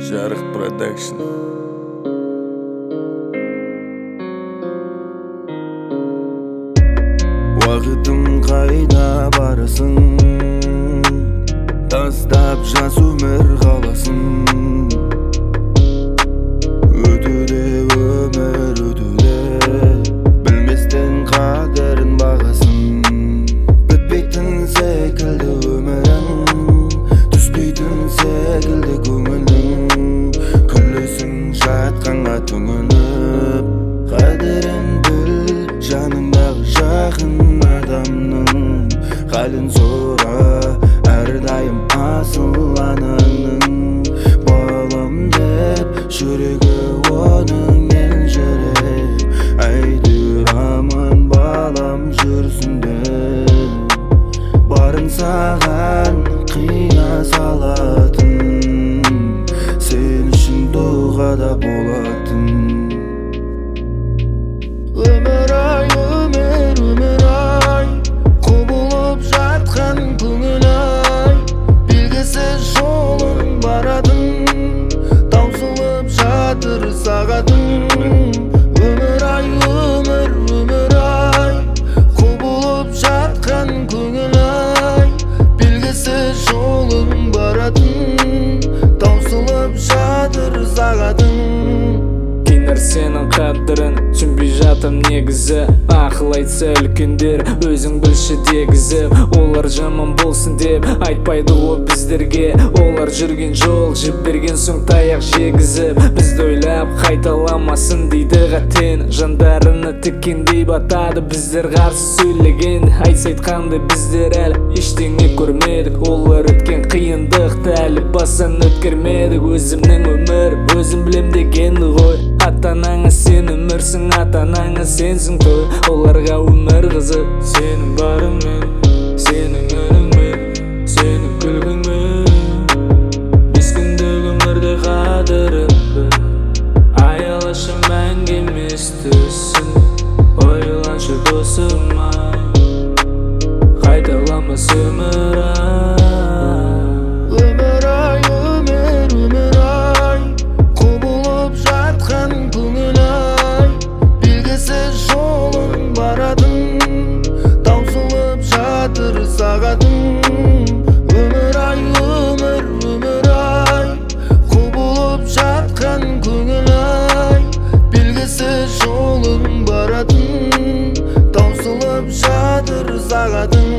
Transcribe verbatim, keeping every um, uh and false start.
Жарық Продакшн. Уақытым қайда барасың, тастап жас өмір қаласын. Өтуде өмір өтуде, білместен қадірін бағасын. Бітпейтін секілді өмірің, түспейтін секілді көңілің. Күлесің жатқанға түңіліп, қадірін біл жаныңдағы жақын адамның. Халін сұра әрдайым асыл анаңның. Балам деп жүрегі оның елжіреп, әйтеуір балам жүрсін деп. Барын саған қия салатын, сен үшін дұғада болатын. Өмір ай, өмір, өмір ай, құбылып жатқан көңіл ай. Белгісіз жолың баратын, таусылып жатыр сағатың. Өмір ай, өмір, өмір ай, құбылып жатқан көңіл ай. Белгісіз жолың баратын, таусылып жатыр сағатың. Сенің қадірін түсінбей жатым негізі. Ақыл айтса үлкендер өзің білші дегізіп, олар жаман болсын деп айтпайды о біздерге. Олар жүрген жол жіп берген соң таяқ жегізіп, бізді ойлап қайталамасын дейді қатен. Жандарына тіккендей батады біздер қарсы сөйлеген. Айтса айтқанды біздер әлі ештеңе көрмедік. Олар өткен қиындықты әлі басан өткермедік. Өзімнің өмір өзім білем дегенді ғой. Ата-анаңа сен өмірсің, ата-анаңа сенсің той. Оларға өмір қызық сенің барыңмен, сенің үніңмен, сенің күлгіңмен. Бес күндік өмірде қадірін біл, аялашы мәңгі емес түсін. Ойланшы досым ай, қайталамас өмір ай. Өмір ай, өмір, өмір ай, құбылып жатқан көңіл ай. Белгісіз жолың баратын, таусылып жатыр сағатың. Өмір ай, өмір, өмір ай, құбылып жатқан көңіл ай. Белгісіз жолың баратын, таусылып жатыр сағатың.